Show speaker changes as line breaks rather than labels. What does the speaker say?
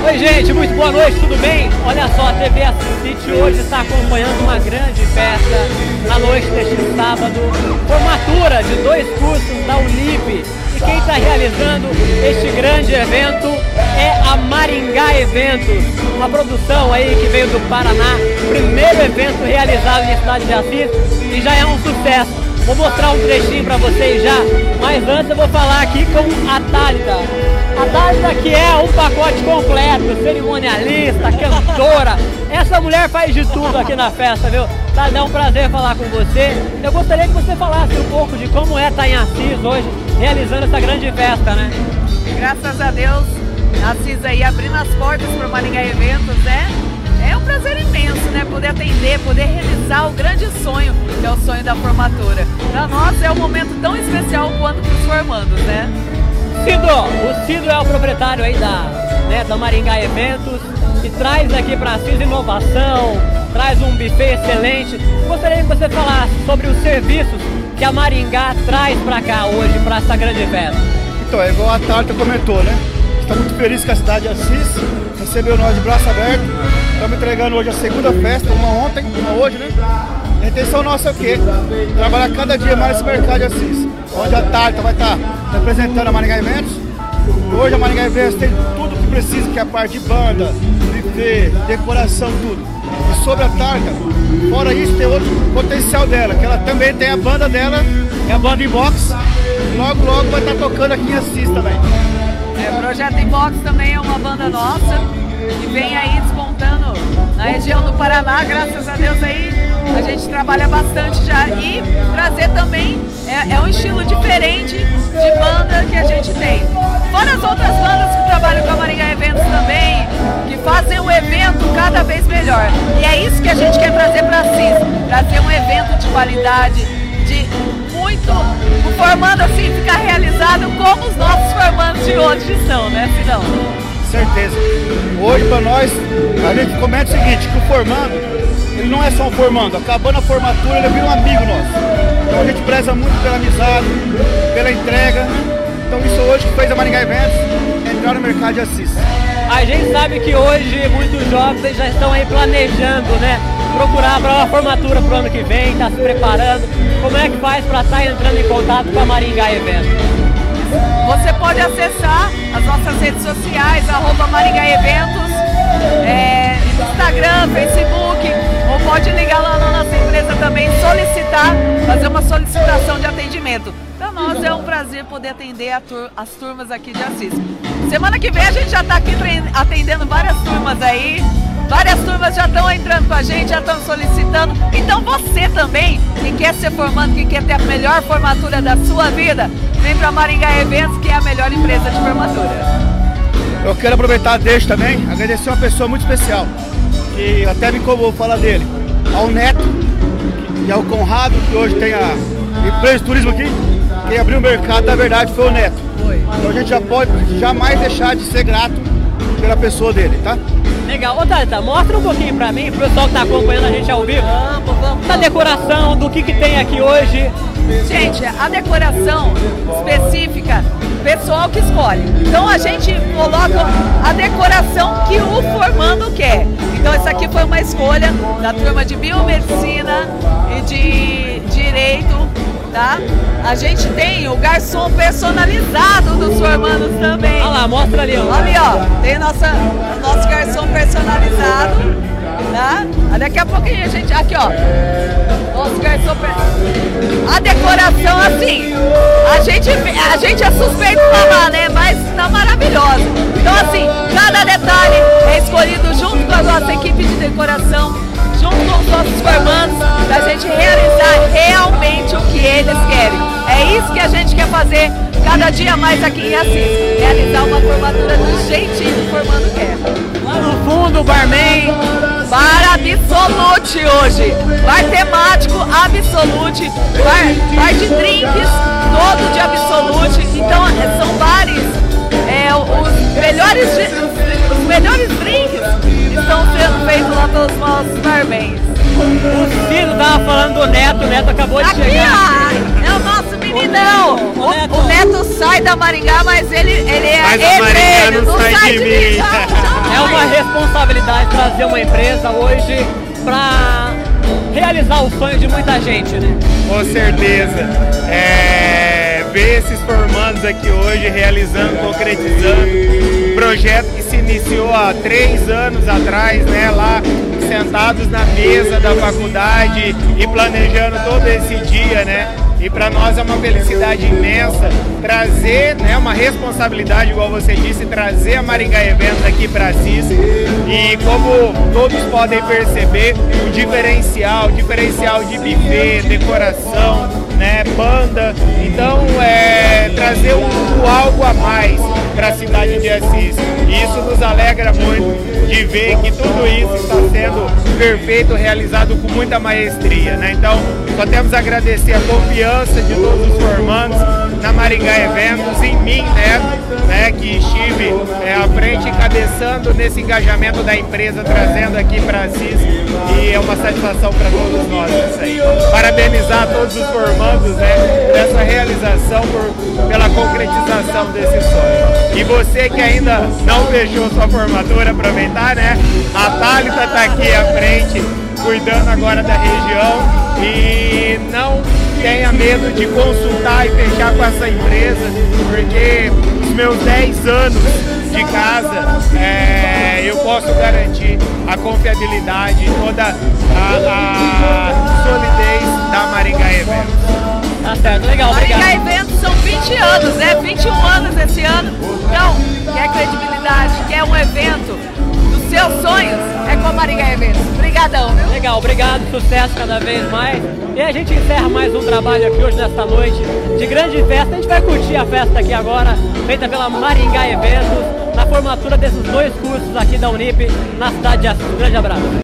Oi gente, muito boa noite, tudo bem? Olha só, a TV Assis hoje está acompanhando uma grande festa na noite deste sábado, formatura de 2 cursos da Unip. E quem está realizando este grande evento é a Maringá Eventos, uma produção aí que veio do Paraná, primeiro evento realizado na cidade de Assis e já é um sucesso. Vou mostrar um trechinho para vocês já, mas antes eu vou falar aqui com a Thalita. A Thalita que é um pacote completo, cerimonialista, cantora. Essa mulher faz de tudo aqui na festa, viu? Thalita, é um prazer falar com você. Eu gostaria que você falasse um pouco de como é estar em Assis hoje, realizando essa grande festa, né?
Graças a Deus, Assis aí abrindo as portas para o Maringá Eventos, né? É um prazer imenso, né? Poder atender, poder realizar o grande sonho, que é o sonho da formatura. Para nós é um momento tão especial quanto para os formandos, né?
Cido, o Cido é o proprietário aí da Maringá Eventos, que traz aqui para Assis inovação, traz um buffet excelente. Gostaria que você falasse sobre os serviços que a Maringá traz para cá hoje, para essa grande festa.
Então, é igual a Thalita comentou, né? Está muito feliz que a cidade de Assis recebeu nós de braço aberto. Estamos entregando hoje a segunda festa, uma ontem, uma hoje, né? A intenção nossa é o quê? Trabalhar cada dia mais esse mercado de Assis, onde a Thalita vai estar representando a Maringá Eventos. Hoje a Maringá Eventos tem tudo que precisa, que é a parte de banda, buffet, decoração, tudo. E sobre a Thalita, fora isso, tem outro potencial dela, que ela também tem a banda dela, é a banda Inbox. Logo, logo vai estar tocando aqui em Assis também.
O Projeto Inbox também é uma banda nossa, que vem aí despontando na região do Paraná, graças a Deus aí a gente trabalha bastante já e trazer também é um estilo diferente de banda que a gente tem. Fora as outras bandas que trabalham com a Maringá Eventos também, que fazem o evento cada vez melhor. E é isso que a gente quer trazer para Assis, trazer um evento de qualidade, de muito, o formando assim ficar realizado como os nossos formandos de hoje são, né, Sidão?
Certeza. Hoje para nós, a gente comenta o seguinte, que o formando, ele não é só um formando, acabando a formatura ele vira um amigo nosso. Então a gente preza muito pela amizade, pela entrega. Então isso hoje que fez a Maringá Eventos entrar no mercado de Assis.
A gente sabe que hoje muitos jovens já estão aí planejando, né? Procurar para uma formatura pro ano que vem, tá se preparando. Como é que faz para estar entrando em contato com a Maringá Eventos?
Você pode acessar as nossas redes sociais, @Maringá Eventos, Instagram, Facebook, ou pode ligar lá na nossa empresa também, solicitar, fazer uma solicitação de atendimento. Para nós é um prazer poder atender as turmas aqui de Assis. Semana que vem a gente já está aqui atendendo várias turmas aí. Várias turmas já estão entrando com a gente, já estão solicitando. Então você também, que quer ser formando, que quer ter a melhor formatura da sua vida, vem para a Maringá Eventos, que é a melhor empresa de formatura.
Eu quero aproveitar deixo também, agradecer uma pessoa muito especial, que até me comoveu falar dele, ao Neto, que é o Conrado, que hoje tem a empresa de turismo aqui. Quem abriu o mercado, na verdade, foi o Neto. Então a gente já pode jamais deixar de ser grato pela pessoa dele, tá?
Legal. Ô Thalita, mostra um pouquinho pra mim, pro pessoal que tá acompanhando a gente ao vivo, da decoração, do que tem aqui hoje.
Gente, a decoração específica, pessoal que escolhe. Então a gente coloca a decoração que o formando quer. Então essa aqui foi uma escolha da turma de biomedicina e de direito, tá? A gente tem o garçom personalizado dos formandos também.
Olha lá, mostra ali, ó.
Ali, ó, tem o nosso garçom personalizado, tá? Daqui a pouquinho a gente, aqui, ó, nosso garçom a decoração, assim, a gente é suspeito de falar, né, mas tá maravilhosa. Então, assim, cada detalhe é escolhido junto com a nossa equipe de decoração, junto com os nossos formandos, pra gente realizar realmente o que eles querem. É isso que a gente quer fazer cada dia mais aqui em Assis, realizar uma formatura do jeitinho que o formando quer.
Lá no fundo, o barman,
Bar Absolute hoje, bar temático Absolute, bar de drinks, todo de Absolute. Então são bares, os melhores drinks estão sendo feitos lá pelos nossos barmans.
O Cido tava falando do Neto, o Neto acabou de chegar.
É o nosso meninão. O Neto sai da Maringá, mas ele é
mas a Maringá não sai de mim.
É responsabilidade trazer uma empresa hoje para realizar o sonho de muita gente, né?
Com certeza. Ver esses formandos aqui hoje realizando, concretizando projeto que se iniciou há 3 anos atrás, né, lá sentados na mesa da faculdade e planejando todo esse dia, né? E para nós é uma felicidade imensa trazer, né, uma responsabilidade, igual você disse, trazer a Maringá Eventos aqui para Assis. E como todos podem perceber, o diferencial de buffet, decoração, né, banda. Então trazer algo a mais para a cidade de Assis. E isso nos alegra muito de ver que tudo isso está sendo perfeito, realizado com muita maestria, né? Então só temos a agradecer a confiança de todos os formandos na Maringá Eventos, em mim, né, que estive à frente, encabeçando nesse engajamento da empresa, trazendo aqui para Assis, e é uma satisfação para todos nós isso aí. Parabenizar todos os formandos, né, dessa realização, pela concretização desse sonho. E você que ainda não fechou sua formatura, aproveitar, né, a Thalita está aqui à frente, cuidando agora da região, e não tenha medo de consultar e fechar com essa empresa, porque os meus 10 anos de casa, eu posso garantir a confiabilidade, toda a solidez da Maringá Eventos.
Tá certo, legal, obrigado.
Maringá Eventos são 20 anos, né? 21 anos esse ano. Então, quer credibilidade, quer um evento dos seus sonhos, é com a Maringá Eventos. Obrigadão, viu?
Legal, obrigado, sucesso cada vez mais. E a gente encerra mais um trabalho aqui hoje, nesta noite de grande festa. A gente vai curtir a festa aqui agora, feita pela Maringá Eventos, na formatura desses 2 cursos aqui da Unip, na cidade de Assis. Um grande abraço.